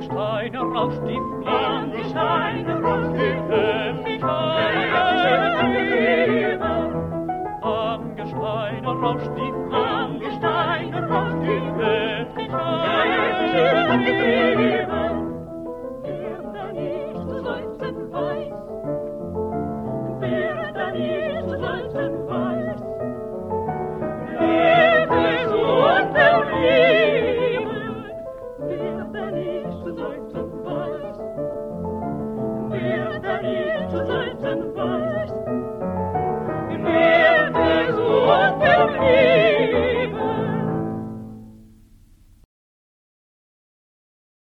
Gesteine rauscht die Flamme, am Gesteine rauscht die am Gesteine rauscht die Flamme, am Gesteine rauscht die heftig